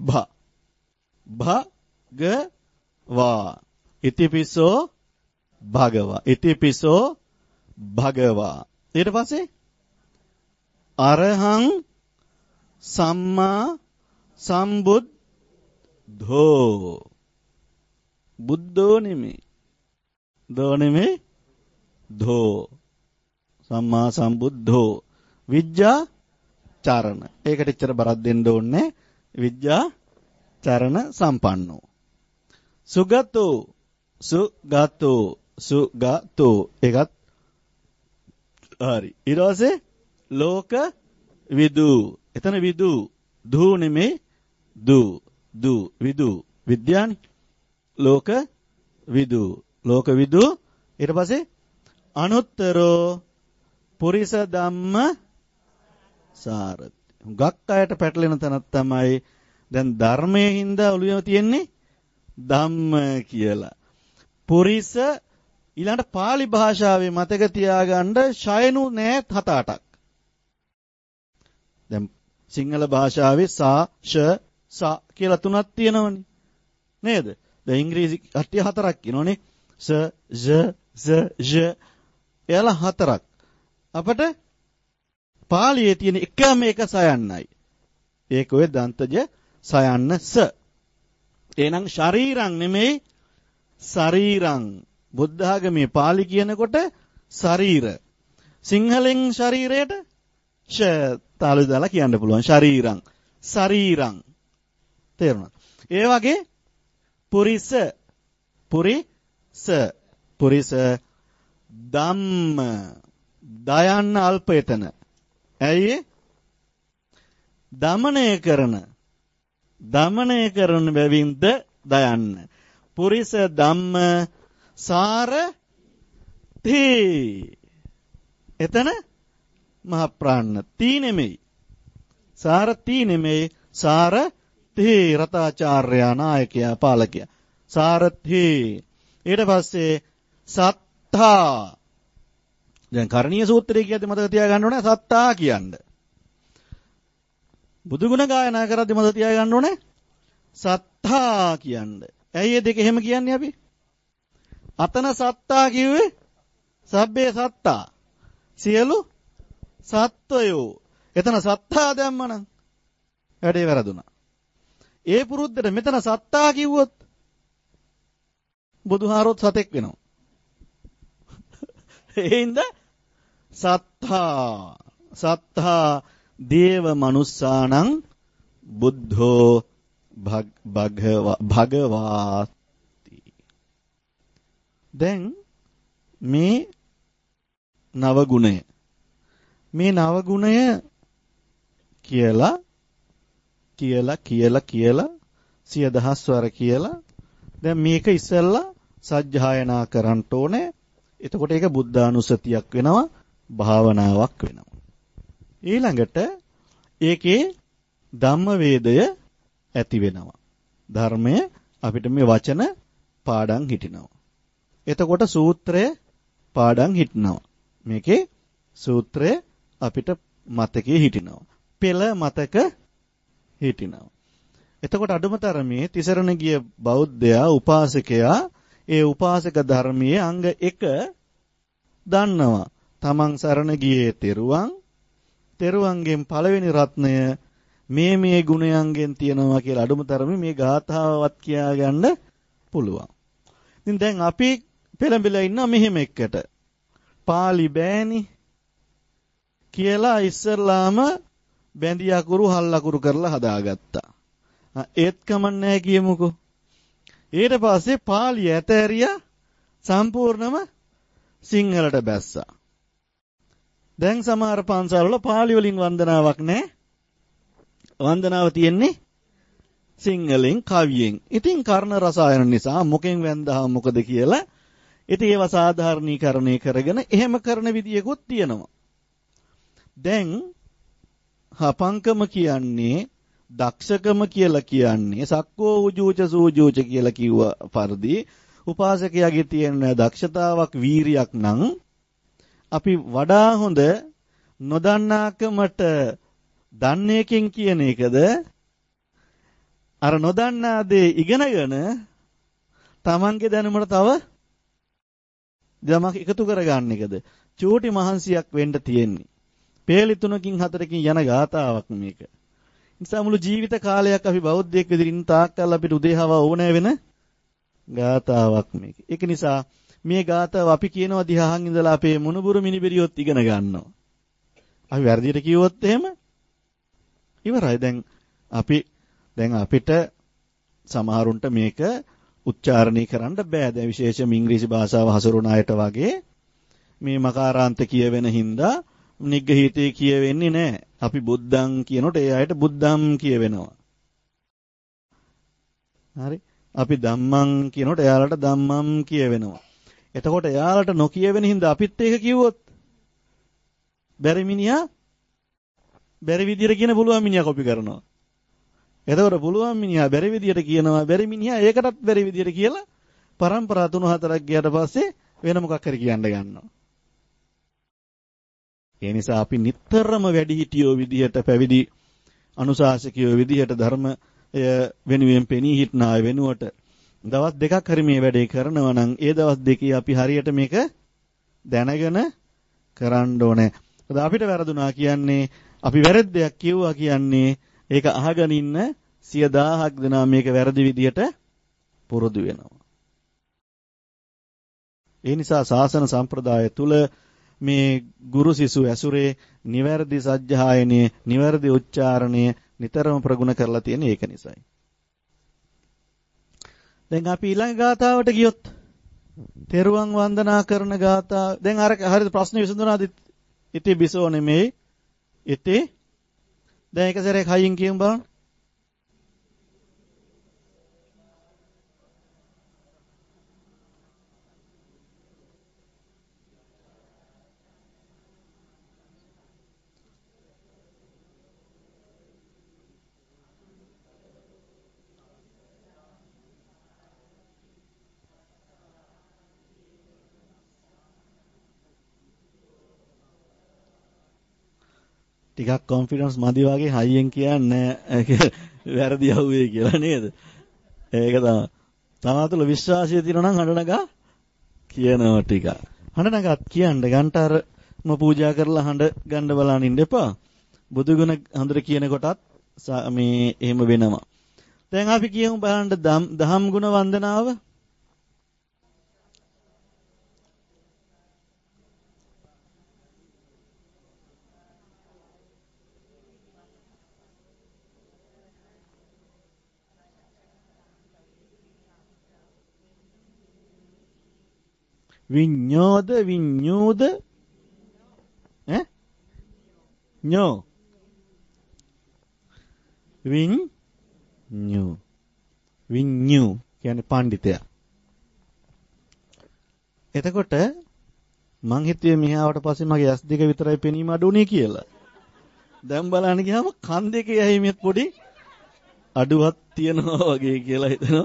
භගවා. ඉතිපිසෝ භගවා. ඉතිපිසෝ භගවා. ඊට පස්සේ අරහං සම්මා සම්බුද්ධෝ. බුද්ධෝ නෙමෙයි. ධෝ සම්මා සම්බුද්ධෝ. විද්‍යා චරණ. ඒකට ඉච්චර බරක් දෙන්න ඕනේ. විද්‍යා චරණ සම්පන්නෝ. සුගතෝ ඒකත් හරි. ඊට පස්සේ ලෝක විදු. එතන විදු දූ නෙමෙයි විදු විද්‍යානි. ලෝක විදු ඊට පස්සේ අනුත්තරෝ පුරිස ධම්ම සාරති. හුඟක් අයට පැටලෙන තැනක් තමයි දැන් ධර්මයේ හින්දා ඔළුවේ තියෙන්නේ ධම්ම කියලා. පුරිස ඊළඟට pāli භාෂාවේ මතක තියාගන්න ෂයනු නෑ 7-8ක්. දැන් සිංහල භාෂාවේ සා ෂ සා කියලා 3ක් තියෙනවනේ. නේද? දැන් ඉංග්‍රීසි කට්ටිය 4ක් කියනෝනේ. ස ž ස ž එලා 4ක්. අපට පාලියේ තියෙන එකම එක සයන්නයි. ඒක ඔය දන්තජ සයන්න ස. එහෙනම් ශරීරං නෙමෙයි ශරීරං. බුද්ධ ආගමේ පාලි කියනකොට ශරීර. සිංහලෙන් ශරීරයට ෂ තාලු දාලා කියන්න පුළුවන් ශරීරං. ශරීරං. තේරුණාද? ඒ වගේ පුරිස පුරිස ධම්ම දයන්න අල්ප එතන. ඇයි? දමනය කරන බැවින්ද දයන්න. පුරිස ධම්ම සාරති. එතන මහ ප්‍රාණ තී නෙමෙයි. සාරති නෙමෙයි සාරති රතාචාර්යා නායකයා පාලකයා. සාරති. ඊට පස්සේ සත්තා. දැන් කරණීය සූත්‍රය කියද්දි මතක තියාගන්න ඕනේ සත්තා කියන්නේ. බුදු ගුණ ගායනා කරද්දි මතක තියාගන්න ඕනේ සත්තා කියන්නේ. ඇයි මේ දෙක එහෙම කියන්නේ අපි? අතන සත්තා කිව්වේ සබ්බේ සත්තා. සියලු සත්වයෝ. එතන සත්තා දැම්මනම් වැඩේ වැරදුනා. ඒ පුරුද්දට මෙතන සත්තා කිව්වොත් බුදුහාරොත් සතෙක් වෙනවා. ඒ හින්දා සත්තා දේව මනුස්සානං බුද්ධෝ භගවාති. දැන් මේ නව ගුණය කියලා සිය දහස් වර කියලා දැන් මේක ඉස්සෙල්ලා සජ්ජායනා කරන්න ඕනේ. එතකොට ඒක බුද්ධානුස්සතියක් වෙනවා, භාවනාවක් වෙනවා. ඊළඟට ඒකේ ධම්ම වේදය ඇති වෙනවා. ධර්මය අපිට මේ වචන පාඩම් හිටිනවා. එතකොට සූත්‍රය පාඩම් හිටිනවා. මේකේ සූත්‍රය අපිට මතකයේ හිටිනවා. පෙළ මතක හිටිනවා. එතකොට අඩුමතරමේ තිසරණ ගිය බෞද්ධයා උපාසකයා ඒ උපාසක ධර්මයේ අංග 1 දන්නවා. තමන් සරණ ගියේ තෙරුවන්ගෙන් පළවෙනි රත්නය මේ ගුණයන්ගෙන් තියෙනවා කියලා අඩුමතරමේ මේ ගාථාවත් කියා ගන්න පුළුවන්. ඉතින් දැන් අපි පෙළඹිලා ඉන්නවා මෙහෙම එකට. පාලි බෑනි කියලා ඉස්සරලාම බැඳි අකුරු හල් අකුරු කරලා හදාගත්තා. ඒත් කමන්නේ කියමුකෝ. ඊට පස්සේ පාලි ඇතෑරියා සම්පූර්ණම සිංහලට බැස්සා. දැන් සමහර පන්සල්වල පාලි වලින් වන්දනාවක් නැහැ. වන්දනාව තියෙන්නේ සිංහලෙන් කවියෙන්. ඉතින් කර්ණ රසායන නිසා මොකෙන් වැන්දා මොකද කියලා ඉතින් ඒව සාධාරණීකරණය කරගෙන එහෙම කරන විදියකුත් තියෙනවා. දැන් හපංකම කියන්නේ දක්ෂකම කියලා කියන්නේ සක්කෝ උජූච සූජූච කියලා කිව්ව පරිදි උපාසකයාගේ තියෙන දක්ෂතාවක් වීරියක් නම් අපි වඩා හොඳ නොදන්නාකමට දන්නේකින් කියන එකද අර නොදන්නා දේ ඉගෙනගෙන Tamange දැනුමට තව යමක් එකතු කරගන්න එකද චූටි මහන්සියක් වෙන්න තියෙන්නේ. පේලි 3කින් 4කින් යන ගාතාවක් මේක. නිසා මුළු ජීවිත කාලයක් අපි බෞද්ධයෙක් විදිහින් තාක්කල් අපිට උදේහව ඕනෑ වෙන ගාතාවක් මේක. ඒක නිසා මේ ගාතාව අපි කියනවා දිහාන් ඉඳලා අපේ මුණුබුරු මිනිබිරියොත් ඉගෙන ගන්නවා. අපි වැරදියට කිව්වොත් එහෙම ඉවරයි. දැන් අපිට සමහරුන්ට මේක උච්චාරණය කරන්න බෑ. දැන් විශේෂයෙන්ම ඉංග්‍රීසි භාෂාව හසුරුවන අයට වගේ මේ මකාරාන්ත කියවෙන හින්දා නිග්ගහිතේ කියවෙන්නේ නැහැ. අපි බුද්ධං කියනකොට ඒ අයට බුද්ධම් කියවෙනවා. හරි. අපි ධම්මං කියනකොට එයාලට ධම්මම් කියවෙනවා. එතකොට එයාලට නොකියවෙන හින්දා අපිත් ඒක කිව්වොත් බැරි මිනිහා බැරි විදියට කියන පුළුවන් මිනිහා කොපි කරනවා. එතකොට පුළුවන් මිනිහා බැරි විදියට කියනවා බැරි මිනිහා ඒකටත් බැරි විදියට කියලා පරම්පරා 3-4ක් ගියාට පස්සේ වෙන මොකක් හරි කියන්න ගන්නවා. ඒ නිසා අපි නිතරම වැඩිහිටියෝ විදියට පැවිදි අනුශාසකයෝ විදියට ධර්ම වෙනුවෙන් පෙනී හිටනා වෙනුවට දවස් දෙකක් හරි මේ වැඩේ කරනවා නම් ඒ දවස් දෙකේ අපි හරියට මේක දැනගෙන කරන්න ඕනේ. මොකද අපිට වැරදුනා කියන්නේ අපි වැරද්දයක් කිව්වා කියන්නේ ඒක අහගෙන ඉන්න 100,000ක් දෙනා මේක වැරදි විදියට පුරුදු වෙනවා. ඒ නිසා ශාසන සම්ප්‍රදාය තුල මේ ගුරු සිසු ඇසුරේ නිවැරදි සජ්ජායනයේ නිවැරදි උච්චාරණය නිතරම ප්‍රගුණ කරලා තියෙන ඒක නිසායි. දැන් අපි ඊළඟ ගාථාවට ගියොත් තෙරුවන් වන්දනා කරන ගාථා දැන් අර හරියට ප්‍රශ්න විසඳුණාද? ඉති බිසෝ නෙමෙයි. ඉති දැන් එක සැරේ කයින් කියමු බලන්න. ටිකක් කොන්ෆිඩන්ස් මදි වගේ හයියෙන් කියන්නේ වැරදි යවුවේ කියලා නේද? ඒක තමයි. තමා තුළ විශ්වාසය තියෙනවා නම් හඬනගා කියනවා ටික. හඬනගාත් කියන්න ගන්ටාරම පූජා කරලා හඬ ගන්න බලන්න ඉන්න එපා. බුදුගුණ හොඳට කියන කොටත් මේ එහෙම වෙනවා. දැන් අපි කියමු බලන්න දහම් ගුණ වන්දනාව. විඤ්ඤෝද විඤ්ඤූද ඤෝ විඤ්ඤු කියන්නේ පඬිතයා. එතකොට මං හිතුවේ මෙහාවට පස්සේ මගේ S2 විතරයි පෙනීම අඩුනේ කියලා. දැන් බලන්න ගියාම කන් දෙකේ ඇහිමෙත් පොඩි අඩුවක් තියෙනවා වගේ කියලා හිතනවා.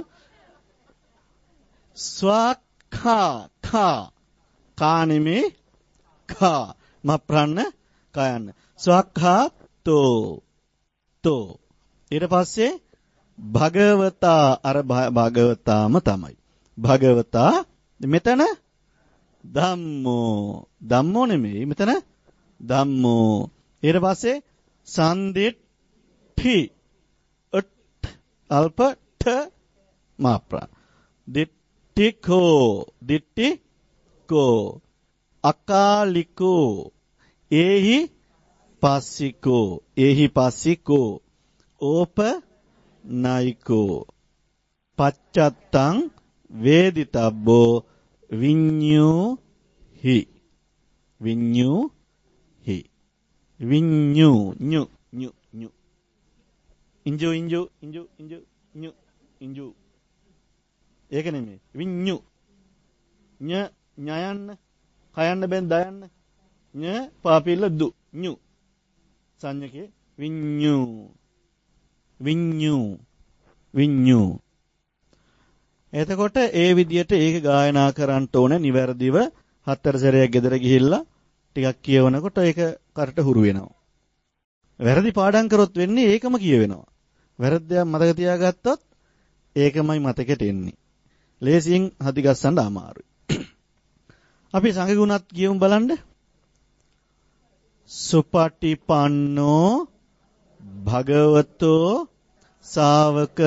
කා නෙමේ කා මප්‍රන්න කයන්න ස්වක්ඛා තෝ ඊට පස්සේ භගවතා අර භගවතාම තමයි භගවතා මෙතන ධම්මෝ නෙමෙයි මෙතන ධම්මෝ ඊට පස්සේ සම්දිට්ඨි අල්ප ඨ මප්‍රා දිට්ඨිකෝ අකාලිකෝ ඒහි පස්සිකෝ ඕප නයිකෝ පච්චත්තං වේදිතබ්බෝ විඤ්ඤු ඉංජු ඒක නෙමෙයි විඤ්ඤු ඥයන්න කයන්න බෙන් දයන්න ඥ පාපිල්ල දු ඤු සංඥකේ විඤ්ඤු එතකොට ඒ විදියට ඒක ගායනා කරන්න ඕනේ නිවැරදිව 4 සැරයක් ගෙදර ගිහිල්ලා ටිකක් කියවනකොට ඒක කරට හුරු වෙනවා. වැරදි පාඩම් කරොත් වෙන්නේ ඒකම කියවෙනවා. වැරද්දක් මතක තියාගත්තොත් ඒකමයි මතකෙට එන්නේ. ලේසියෙන් හදි ගස්සන්න අමාරුයි. අපි සංඝ ගුණත් කියමු බලන්න. සුපටිපන්නෝ භගවතෝ ශාවක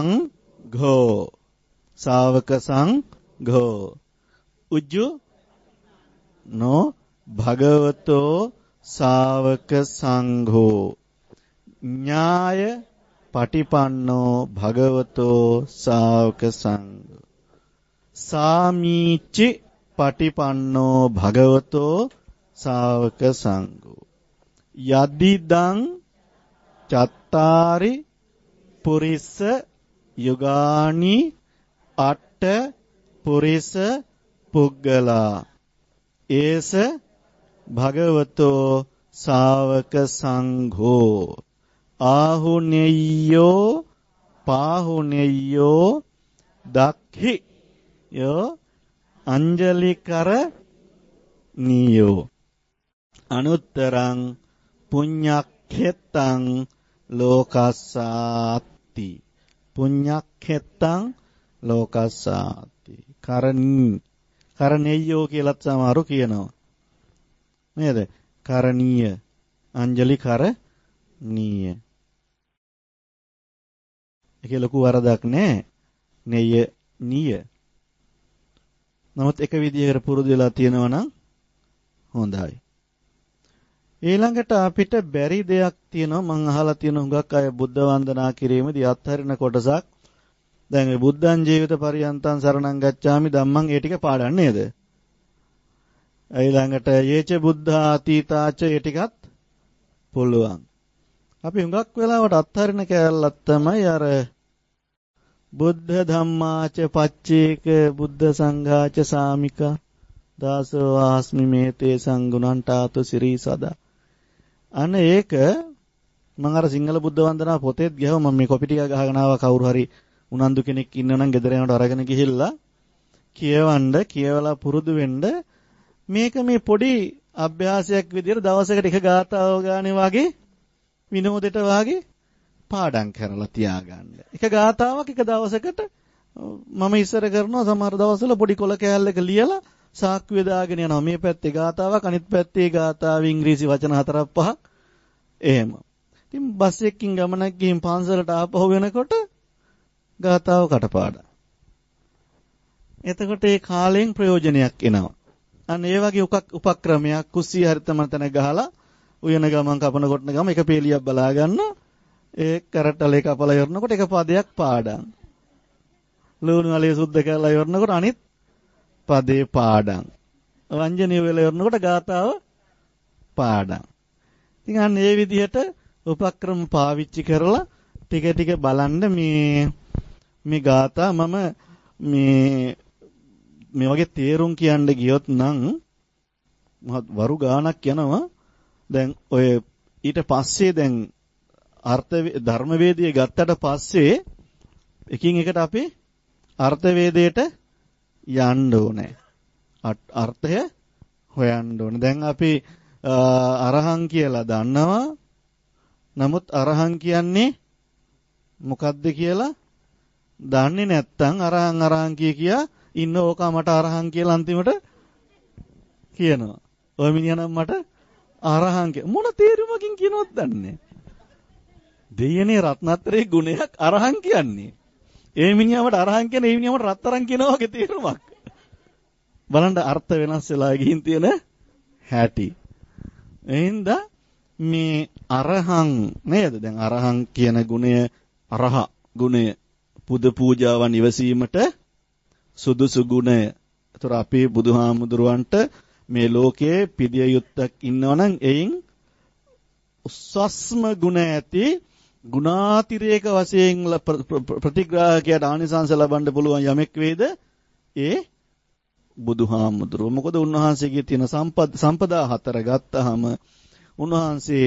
සංඝෝ උජ්ජු නෝ භගවතෝ ශාවක සංඝෝ ඥාය පටිපන්නෝ භගවතෝ ශාවක සංඝෝ සාමීචි පටිපන්නෝ භගවතෝ ශාවක සංඝෝ යදිදං චත්තාරි පුරිස යුගානි අට්ඨ පුරිස පුග්ගලා ඒස භගවතෝ ශාවක සංඝෝ ආහුනෙය්‍යෝ පාහුනෙය්‍යෝ දක්ඛි යෝ අංජලි කර නියෝ අනුත්තරං පුඤ්ඤක්ඛෙත්තං ලෝකස්සාති පුඤ්ඤක්ඛෙත්තං ලෝකස්සාති කරණීයෝ කියලාත් සමහරු කියනවා නේද කරණීය අංජලි කරණීය ඒකේ ලොකු වරදක් නැහැ නෙය නිය නමුත් එක විදිහකට පුරුදු වෙලා තියෙනවා නම් හොඳයි ඊළඟට අපිට බැරි දෙයක් තියෙනවා මම අහලා තියෙන හුඟක් අය බුද්ධ වන්දනා කිරීමේදී අත්හරින කොටසක් දැන් මේ බුද්ධං ජීවිත පරියන්තං සරණං ගච්ඡාමි ධම්මං ඒ ටික පාඩම් නේද ඊළඟට යේච බුද්ධා අතීතාච ඒ ටිකත් පුළුවන් අපි හුඟක් වෙලාවට අත්හරින කැලලක් තමයි අර බුද්ධ ධම්මාච පච්චේක බුද්ධ සංඝාච සාමිකා දාසෝ ආස්මි මේතේ සංගුණන්තාතු සිරී සදා අන්න ඒක මම අර සිංහල බුද්ධ වන්දනා පොතේත් ගියව මම මේ කොපි ටික ගහගෙන ආවා කවුරු හරි උනන්දු කෙනෙක් ඉන්නවනම් ගෙදර යනකොට අරගෙන ගිහිල්ලා කියවන්න කියවලා පුරුදු වෙන්න මේක මේ පොඩි අභ්‍යාසයක් විදිහට දවසකට එක ගාතාව ගානේ වගේ විනෝදෙට වගේ පාඩම් කරලා තියාගන්න. එක ගාතාවක් එක දවසකට මම ඉස්සර කරනවා සමහර දවස්වල පොඩි කොල කෑල්ලක ලියලා සාක්කුවේ දාගෙන යනවා. මේ පැත්තේ ගාතාවක් අනිත් පැත්තේ ගාතාව ඉංග්‍රීසි වචන 4-5 එහෙම. ඉතින් බස් එකකින් ගමනක් ගිහින් පන්සලට ආපහු වෙනකොට ගාතාව කටපාඩම්. එතකොට ඒ කාලෙන් ප්‍රයෝජනයක් එනවා. අන්න ඒ වගේ උපක්‍රමයක් කුස්සිය හරිතම තැන ගහලා උයන ගමන් කපන කොටන ගම එක පේලියක් බලා ගන්න ඒ කරට්ටලේ කපලා යවනකොට එක පදයක් පාඩම්. ලුණු වලේ සුද්ධ කරලා යවනකොට අනිත් පදේ පාඩම්. වංජනීය වෙලා යවනකොට ගාතාව පාඩම්. ඉතින් අන්න ඒ විදිහට උපක්‍රම පාවිච්චි කරලා ටික ටික බලන්න මේ ගාථා මම මේ වගේ තේරුම් කියන්න ගියොත් නම් වරු ගාණක් යනවා. දැන් ඔය ඊට පස්සේ දැන් අර්ථ ධර්ම වේදයේ ගත්තට පස්සේ එකින් එකට අපි අර්ථ වේදයට යන්න ඕනේ. අර්ථය හොයන්න ඕනේ. දැන් අපි අරහං කියලා දන්නවා. නමුත් අරහං කියන්නේ මොකද්ද කියලා දන්නේ නැත්නම් අරහං කියා ඉන්න ඕක මට අරහං කියලා අන්තිමට කියනවා. ඔය මිනිහා නම් මට අරහං මොන තේරුමකින් කියනවද දන්නේ. දෙයනේ රත්නත්‍රයේ ගුණයක් අරහං කියන්නේ. ඒ මිනිහාට අරහං කියන ඒ මිනිහාට රත්තරන් කියනවා වගේ තේරුමක්. බලන්න අර්ථ වෙනස් වෙලා ගිහින් තියෙන හැටි. එහෙනම් මේ අරහං නේද? දැන් අරහං කියන ගුණය අරහ ගුණය පුද පූජාවන් ඉවසීමට සුදුසු ගුණය. ඒතර අපේ බුදුහාමුදුරුවන්ට මේ ලෝකයේ පිළිය යුත්තක් ඉන්නවනම් එයින් උස්සස්ම ගුණ ඇති ගුණාතිරේක වශයෙන් ප්‍රතිග්‍රාහකයට ආනිසංස ලබන්න පුළුවන් යමෙක් වේද ඒ බුදුහාමුදුරුව. මොකද උන්වහන්සේගේ තියෙන සම්පදා 4 ගත්තාම උන්වහන්සේ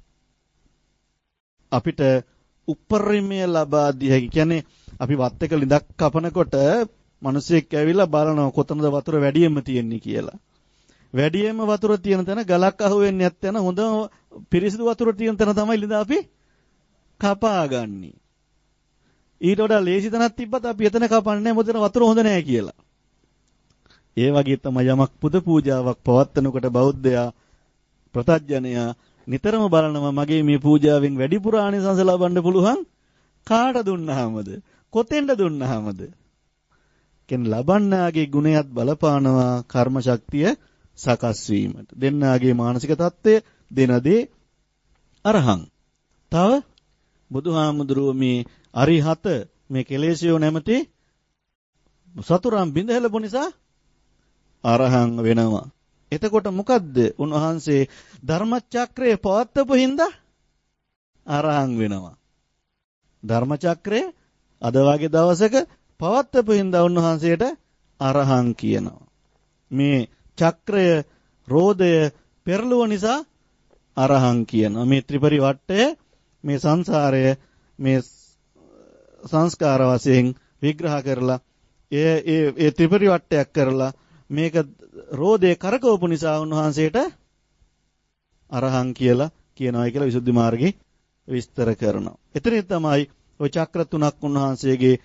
අපිට උපරිමය ලබා දී හැකි. කියන්නේ අපි වත් එක ලිඳක් කපනකොට මිනිස්සෙක් ඇවිල්ලා බලනවා කොතනද වතුර වැඩියෙන්ම තියෙන්නේ කියලා. වැඩියෙන්ම වතුර තියෙන තැන ගලක් අහුවෙන්නේ නැත්නම් හොඳ පිරිසිදු වතුර තියෙන තැන තමයි ලිඳ අපි කපාගන්නේ. ඊට වඩා ලේසි තැනක් තිබ්බත් අපි එතන කපන්නේ නැහැ මොකද වතුර හොඳ නැහැ කියලා. ඒ වගේ තමයි යමක් පුද පූජාවක් පවත්වනකොට බෞද්ධයා ප්‍රතඥයා නිතරම බලනවා මගේ මේ පූජාවෙන් වැඩිපුර ආනිසංස ලබන්න පුළුවන් කාට දුන්නාමද කොතෙන්ද දුන්නාමද කියන ලබන්නාගේ ගුණයත් බලපානවා කර්ම ශක්තිය සකස් වීමට. දෙන්නාගේ මානසික தත්ත්වය දෙනදී අරහං. තව බුදුහාමුදුරුවෝ මේ අරිහත මේ කෙලෙසියෝ නැමැති සතුරන් බිඳහැලපු නිසා අරහං වෙනවා. එතකොට මොකද්ද? උන්වහන්සේ ධර්මචක්‍රයේ පවත්වපු හින්දා අරහං වෙනවා. ධර්මචක්‍රය අද වගේ දවසක පවත්වපු හින්දා උන්වහන්සේට අරහං කියනවා. මේ චක්‍රය රෝධය පෙරළුව නිසා අරහං කියනවා. මේ ත්‍රිපරිවට්ටය මේ සංසාරය මේ සංස්කාර වශයෙන් විග්‍රහ කරලා ඒ ත්‍රිපරිවට්ටයක් කරලා මේක රෝධේ කරකවපු නිසා උන්වහන්සේට අරහං කියලා කියනවා කියලා විසුද්ධි මාර්ගේ විස්තර කරනවා. එතනින් තමයි ওই චක්‍ර තුනක් උන්වහන්සේගේ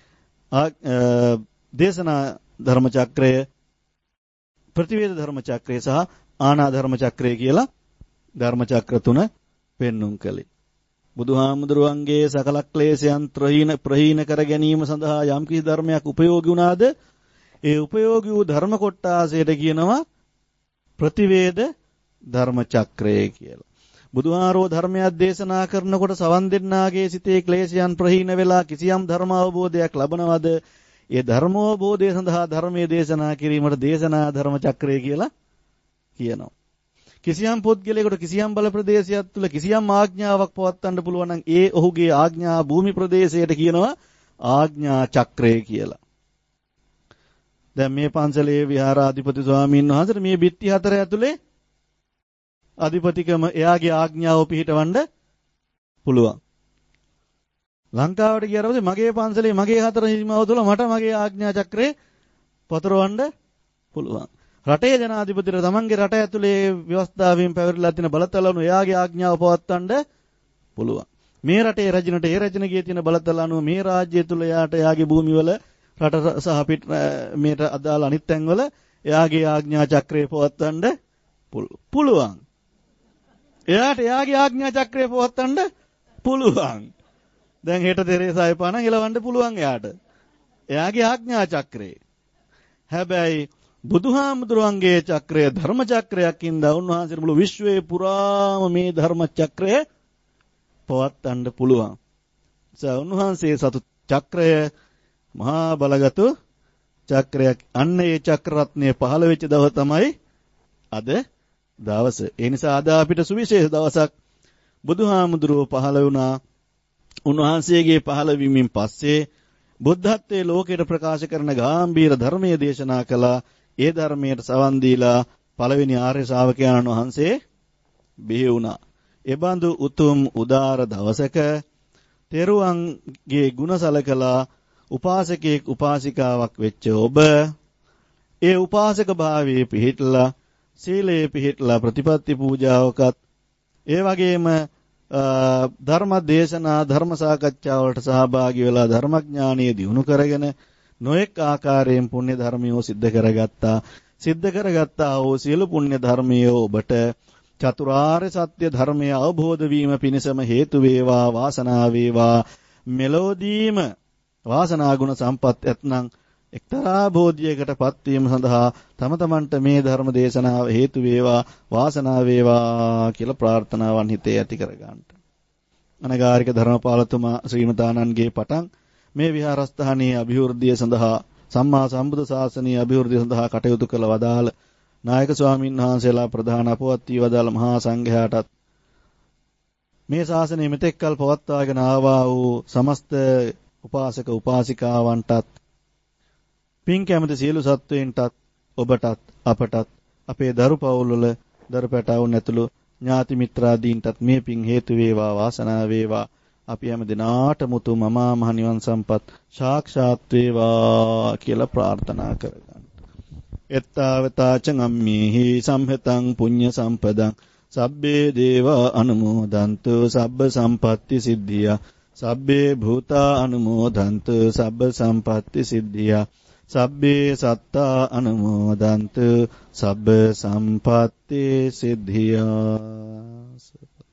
දේශනා ධර්ම චක්‍රය, ප්‍රතිවේද ධර්ම චක්‍රය සහ ආනා ධර්ම චක්‍රය කියලා ධර්ම චක්‍ර තුන පෙන්눔 කළේ. බුදුහාමුදුරුවන්ගේ සකල ක්ලේශයන් ප්‍රහීන කර ගැනීම සඳහා යම්කිසි ධර්මයක් උපයෝගී වුණාද ඒ උපයෝගී වූ ධර්ම කොටාසයට කියනවා ප්‍රතිවේද ධර්ම චක්‍රය කියලා. බුදුහාරෝ ධර්මයක් දේශනා කරනකොට සවන් දෙන්නාගේ සිතේ ක්ලේශයන් ප්‍රහීන වෙලා කිසියම් ධර්ම අවබෝධයක් ලබනවද ඒ ධර්මෝබෝධය සඳහා ධර්මයේ දේශනා කිරීමට දේශනා ධර්ම චක්‍රය කියලා කියනවා. කිසියම් පුද්ගලයෙකුට කිසියම් බල ප්‍රදේශයක් තුල කිසියම් ආඥාවක් පවත්වන්න පුළුවන් නම් ඒ ඔහුගේ ආඥා භූමි ප්‍රදේශයට කියනවා ආඥා චක්‍රය කියලා. දැන් මේ පන්සලේ විහාරාධිපති ස්වාමීන් වහන්සේට මේ බිත්ති හතර ඇතුලේ අධිපතිකම එයාගේ ආඥාව පිළිටවන්න පුළුවන්. ලංකාවට ගියාට පස්සේ මගේ පන්සලේ මගේ හතර සීමාව තුළ මට මගේ ආඥා චක්‍රේ පතරවන්න පුළුවන්. රටේ ජනාධිපතිට තමන්ගේ රට ඇතුලේ ව්‍යවස්ථාවෙන් පැවරිලා තියෙන බලතලණු එයාගේ ආඥාව පවත්වන්න පුළුවන්. මේ රටේ රජනට ඒ රජනගේ තියෙන බලතලණු මේ රාජ්‍යය තුල එයාට එයාගේ භූමිවල රට සහ පිට මේට අදාළ අනිත් තැන්වල එයාගේ ආඥා චක්‍රය පවත්වන්න පුළුවන්. එයාට එයාගේ ආඥා චක්‍රය පවත්වන්න පුළුවන්. දැන් හෙට තෙරේසායි පාන එලවන්න පුළුවන් එයාට. එයාගේ ආඥා චක්‍රේ. හැබැයි බුදුහාමුදුරන්ගේ චක්‍රය ධර්ම චක්‍රයක් ඉඳලා උන්වහන්සේ මුළු විශ්වයේ පුරාම මේ ධර්ම චක්‍රය පවත්වන්න පුළුවන්. උන්වහන්සේ සතු චක්‍රය මහා බලගත් චක්‍රයක්. අන්න ඒ චක්‍ර රත්නය පහළ වෙච්ච දවස තමයි අද දවස. ඒ නිසා අද අපිට සුවිශේෂ දවසක්. බුදුහාමුදුරුවෝ පහළ වුණා. උන්වහන්සේගේ පහළ වීමෙන් පස්සේ බුද්ධත්වයේ ලෝකයට ප්‍රකාශ කරන ගාම්භීර ධර්මයේ දේශනා කළා. ඒ ධර්මයට සවන් දීලා පළවෙනි ආර්ය ශ්‍රාවකයන්න් වහන්සේ බිහි වුණා. එබඳු උතුම් උදාර දවසක තෙරුවන්ගේ ගුණ සලකලා උපාසකෙක් උපාසිකාවක් වෙච්ච ඔබ ඒ උපාසක භාවයේ පිහිටලා සීලයේ පිහිටලා ප්‍රතිපත්ති පූජාවකත් ඒ වගේම ධර්ම දේශනා ධර්ම සාකච්ඡා වලට සහභාගී වෙලා ධර්මඥානීය දිනු කරගෙන නොඑක් ආකාරයෙන් පුණ්‍ය ධර්මියෝ සිද්ධ කරගත්තා. සිද්ධ කරගත්තා වූ සියලු පුණ්‍ය ධර්මියෝ ඔබට චතුරාර්ය සත්‍ය ධර්මය අවබෝධ වීම පිණිසම හේතු වේවා වාසනාව වේවා. මෙලොවදීම වාසනා ගුණ සම්පත් ඇතනම් එක්තරා බෝධියකටපත් වීම සඳහා තම තමන්ට මේ ධර්ම දේශනාව හේතු වේවා වාසනාව වේවා කියලා ප්‍රාර්ථනාවන් හිතේ ඇති කරගන්න. අනගාരിക ධර්මපාලතුමා ශ්‍රීමතානන්ගේ පටන් මේ විහාරස්ථානයේ අභිවෘද්ධිය සඳහා සම්මා සම්බුද්ධ ශාසනයේ අභිවෘද්ධිය සඳහා කටයුතු කළ වදාළ නායක ස්වාමීන් වහන්සේලා ප්‍රධාන අපවත් වී වදාළ මහා සංඝයාටත් මේ ශාසනය මෙතෙක් කල පවත්වාගෙන ආවා වූ සමස්ත උපාසක උපාසිකාවන්ටත් පින් කැමති සියලු සත්වයින්ටත් ඔබටත් අපටත් අපේ දරු පවුල්වල දරු පැටවුන් ඇතුළු ඥාති මිත්‍රාදීන්ටත් මේ පින් හේතු වේවා වාසනාව වේවා. අපි හැම දිනාටම උතුම් අමා මහ නිවන් සම්පත් සාක්ෂාත් වේවා කියලා ප්‍රාර්ථනා කරගන්න. එත්තාවතාච අම්මේහි සම්හෙතං පුඤ්ඤ සම්පදං සබ්බේ දේවා අනුමෝදන්තු සබ්බ සම්පatti සිද්ධියා සබ්බේ භූතා අනුමෝදන්තු සබ්බ සම්පatti සිද්ධියා සබ්බේ සත්තා අනුමෝදන්තු සබ්බ සම්පatti සිද්ධියා.